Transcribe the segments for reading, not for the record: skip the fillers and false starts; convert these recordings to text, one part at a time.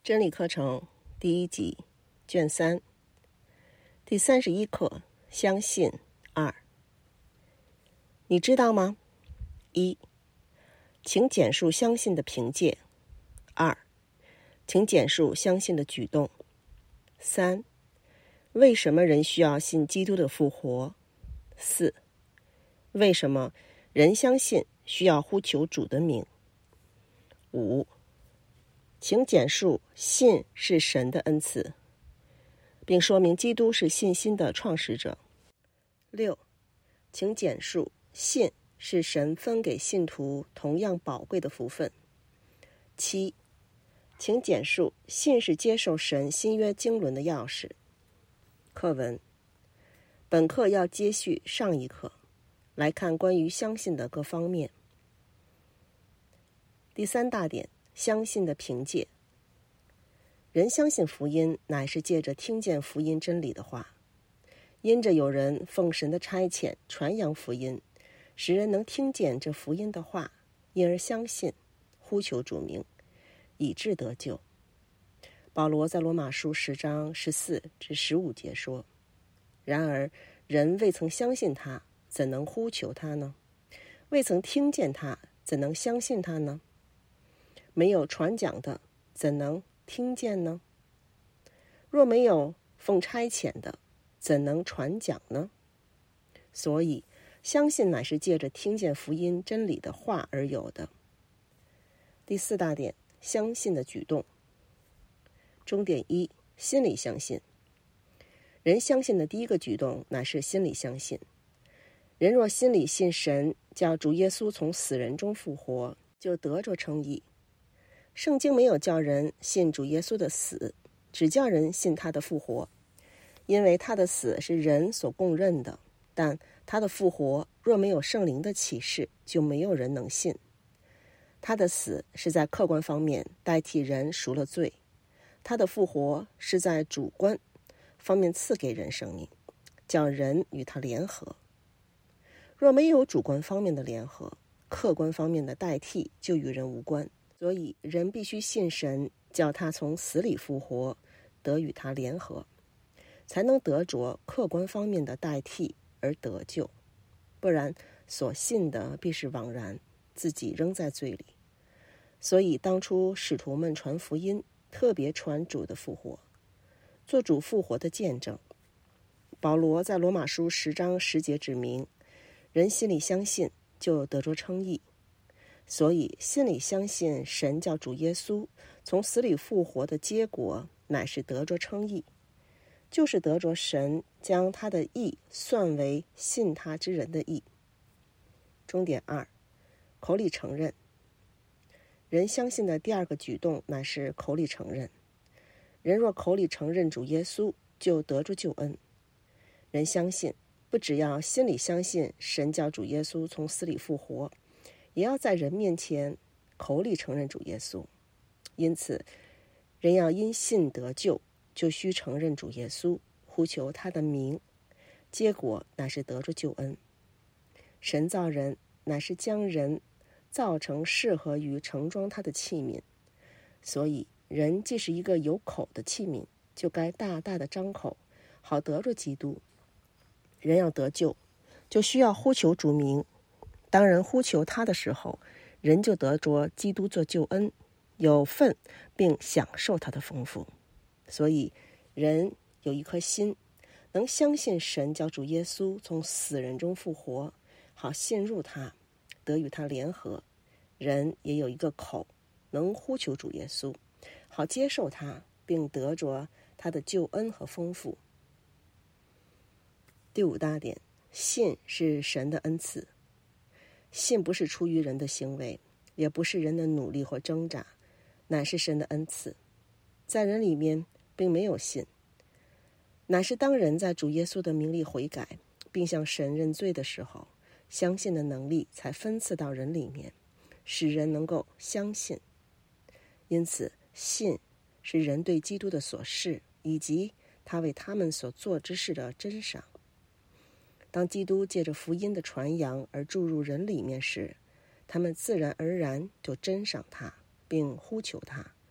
真理课程第1集卷3第31课相信2。你知道吗？1. 请简述相信的凭借。2. 请简述相信的举动。3. 为什么人需要信基督的复活？4. 为什么人相信需要呼求主的名？5. 请简述信是神的恩赐，并说明基督是信心的创始者。6. 请简述信是神分给信徒同样宝贵的福分。7. 请简述信是接受神新约经纶的钥匙。课文本课要接续上一课，来看关于相信的各方面。第3大点，相信的凭借。人相信福音，乃是借着听见福音真理的话，因着有人奉神的差遣传扬福音，使人能听见这福音的话，因而相信，呼求主名，以致得救。保罗在罗马书10章14至15节说：然而人未曾相信他，怎能呼求他呢？未曾听见他，怎能相信他呢？没有传讲的，怎能听见呢？若没有奉差遣的，怎能传讲呢？所以相信乃是借着听见福音真理的话而有的。第4大点，相信的举动。终点1，心里相信。人相信的第一个举动乃是心里相信。人若心里信神叫主耶稣从死人中复活，就得着称义。圣经没有叫人信主耶稣的死，只叫人信他的复活，因为他的死是人所共认的，但他的复活若没有圣灵的启示，就没有人能信。他的死是在客观方面代替人赎了罪，他的复活是在主观方面赐给人生命，叫人与他联合。若没有主观方面的联合，客观方面的代替就与人无关。所以人必须信神叫他从死里复活，得与他联合，才能得着客观方面的代替而得救，不然所信的必是枉然，自己仍在罪里。所以当初使徒们传福音，特别传主的复活，做主复活的见证。保罗在罗马书10章10节指明，人心里相信就得着称义。所以心里相信神叫主耶稣从死里复活的结果，乃是得着称义，就是得着神将他的义算为信他之人的义。终点2，口里承认。人相信的第二个举动乃是口里承认。人若口里承认主耶稣，就得着救恩。人相信不只要心里相信神叫主耶稣从死里复活，也要在人面前口里承认主耶稣。因此人要因信得救，就须承认主耶稣，呼求他的名，结果乃是得着救恩。神造人乃是将人造成适合于盛装他的器皿，所以人既是一个有口的器皿，就该大大的张口，好得着基督。人要得救，就需要呼求主名。当人呼求他的时候，人就得着基督做救恩，有份并享受他的丰富。所以人有一颗心，能相信神叫主耶稣从死人中复活，好信入他，得与他联合。人也有一个口，能呼求主耶稣，好接受他，并得着他的救恩和丰富。第5大点，信是神的恩赐。信不是出于人的行为，也不是人的努力或挣扎，乃是神的恩赐。在人里面并没有信，乃是当人在主耶稣的名里悔改，并向神认罪的时候，相信的能力才分赐到人里面，使人能够相信。因此信是人对基督的所示，以及他为他们所做之事的珍赏。当基督借着福音的传扬而注入人里面时，他们自然而然就珍赏他，并呼求他，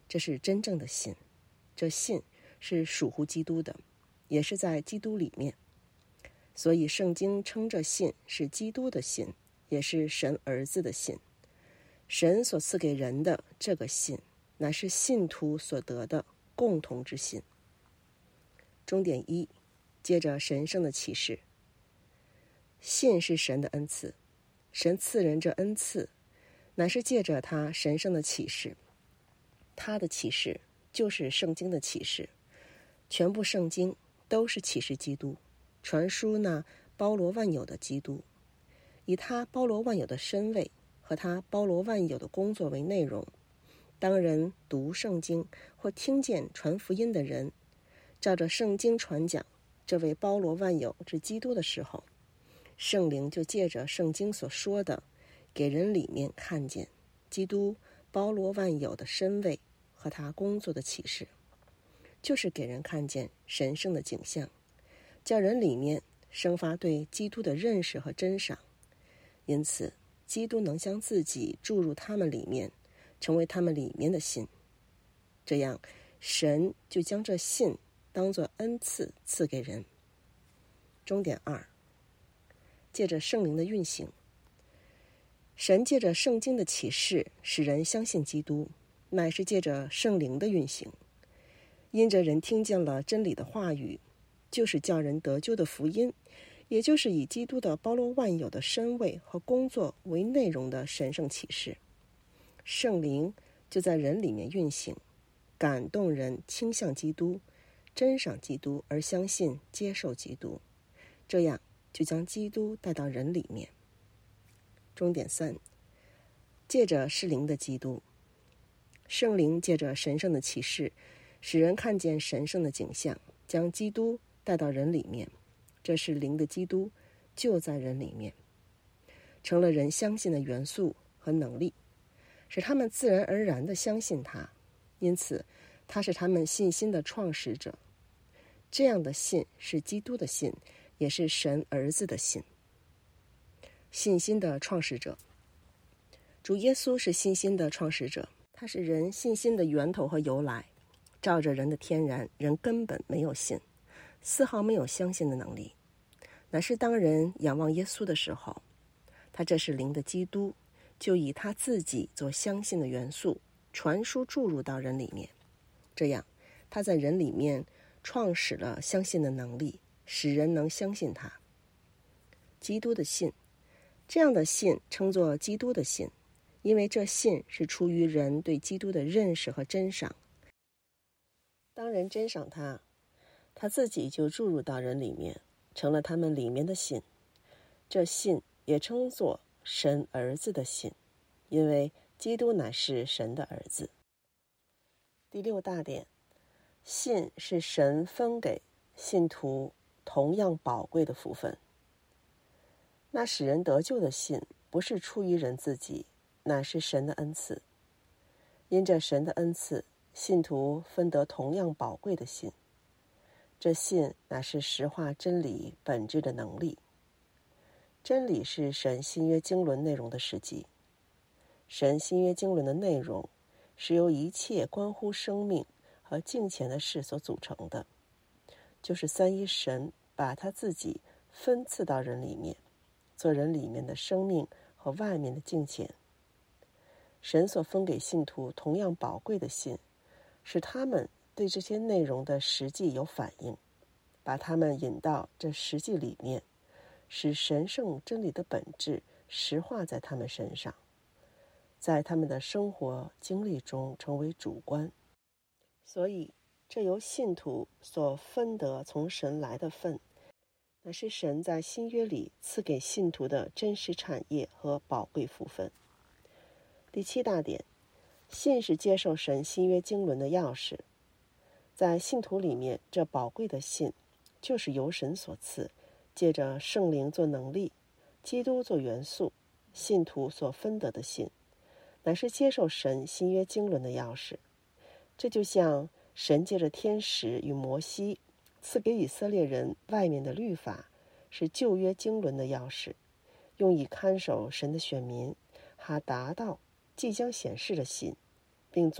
这是真正的信，这信是属乎基督的，也是在基督里面。所以圣经称这信是基督的信，也是神儿子的信。神所赐给人的这个信，乃是信徒所得的共同之信。终点一，接着神圣的启示。信是神的恩赐，神赐人这恩赐，乃是借着他神圣的启示。他的启示就是圣经的启示，全部圣经都是启示基督，传输那包罗万有的基督，以他包罗万有的身位和他包罗万有的工作为内容。当人读圣经或听见传福音的人照着圣经传讲这位包罗万有之基督的时候，圣灵就借着圣经所说的，给人里面看见基督包罗万有的身位和他工作的启示，就是给人看见神圣的景象，叫人里面生发对基督的认识和珍赏。因此基督能将自己注入他们里面，成为他们里面的信。这样神就将这信当作恩赐赐给人。终点二，借着圣灵的运行。神借着圣经的启示使人相信基督，乃是借着圣灵的运行。因着人听见了真理的话语，就是叫人得救的福音，也就是以基督的包罗万有的身位和工作为内容的神圣启示。圣灵就在人里面运行，感动人倾向基督，珍赏基督而相信接受基督，这样就将基督带到人里面。终点三，借着是灵的基督。圣灵借着神圣的启示使人看见神圣的景象，将基督带到人里面。这是灵的基督就在人里面，成了人相信的元素和能力，使他们自然而然地相信他。因此他是他们信心的创始者。这样的信是基督的信，也是神儿子的信。信心的创始者。主耶稣是信心的创始者，他是人信心的源头和由来。照着人的天然，人根本没有信，丝毫没有相信的能力。乃是当人仰望耶稣的时候，他这是灵的基督，就以他自己做相信的元素，传输注入到人里面。这样他在人里面创始了相信的能力，使人能相信他。基督的信，这样的信称作基督的信，因为这信是出于人对基督的认识和珍赏。当人珍赏他，他自己就注入到人里面，成了他们里面的信。这信也称作神儿子的信，因为基督乃是神的儿子。第六大点，信是神分给信徒同样宝贵的福分。那使人得救的信不是出于人自己，乃是神的恩赐。因着神的恩赐，信徒分得同样宝贵的信。这信乃是实化真理本质的能力。真理是神新约经纶内容的实际。神新约经纶的内容是由一切关乎生命和敬虔的事所组成的，就是三一神把他自己分赐到人里面，做人里面的生命和外面的敬虔。神所分给信徒同样宝贵的信，使他们对这些内容的实际有反应，把他们引到这实际里面，使神圣真理的本质实化在他们身上，在他们的生活经历中成为主观。所以这由信徒所分得从神来的份，乃是神在新约里赐给信徒的真实产业和宝贵福分。第七大点，信是接受神新约经纶的钥匙。在信徒里面，这宝贵的信就是由神所赐，借着圣灵做能力，基督做元素，信徒所分得的信，乃是接受神新约经纶的钥匙。这就像神借着天使与摩西赐给以色列人外面的律法，是旧约经纶的钥匙，用以看守神的选民，还达到即将显示的信，并做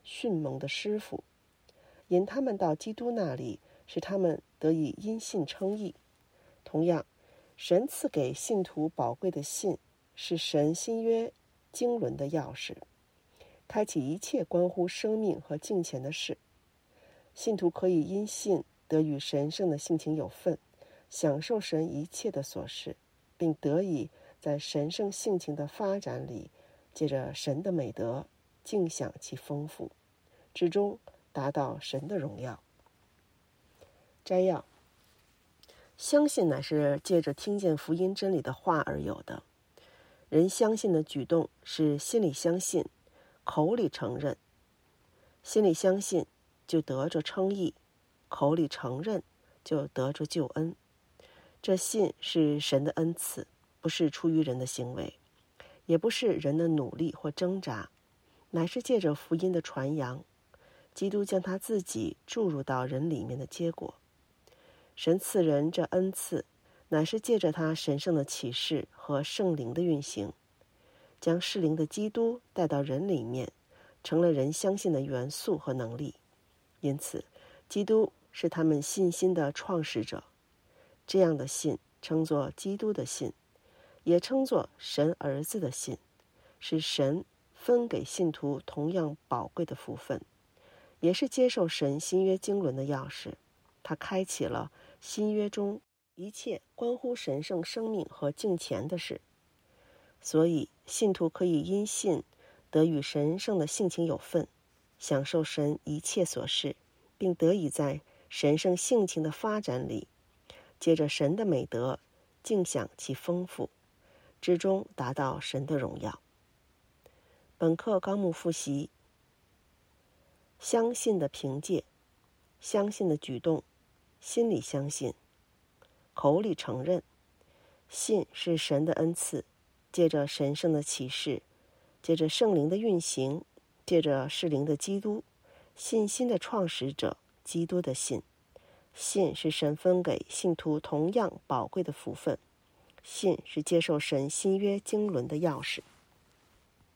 训蒙的师傅，引他们到基督那里，使他们得以因信称义。同样，神赐给信徒宝贵的信，是神新约经纶的钥匙，开启一切关乎生命和敬虔的事。信徒可以因信得与神圣的性情有份，享受神一切的所事，并得以在神圣性情的发展里，借着神的美德尽享其丰富，至终达到神的荣耀。摘要：相信乃是借着听见福音真理的话而有的。人相信的举动是心里相信，口里承认。心里相信就得着称义，口里承认就得着救恩。这信是神的恩赐，不是出于人的行为，也不是人的努力或挣扎，乃是借着福音的传扬，基督将他自己注入到人里面的结果。神赐人这恩赐，乃是借着他神圣的启示和圣灵的运行，将适灵的基督带到人里面，成了人相信的元素和能力。因此，基督是他们信心的创始者。这样的信称作基督的信，也称作神儿子的信，是神分给信徒同样宝贵的福分，也是接受神新约经纶的钥匙。它开启了新约中一切关乎神圣生命和敬虔的事。所以信徒可以因信得与神圣的性情有份，享受神一切所事，并得以在神圣性情的发展里，借着神的美德尽享其丰富，至终达到神的荣耀。本课纲目复习：相信的凭借，相信的举动，心里相信，口里承认。信是神的恩赐，借着神圣的启示，借着圣灵的运行，借着是灵的基督，信心的创始者基督的信。信是神分给信徒同样宝贵的福分，信是接受神新约经纶的钥匙。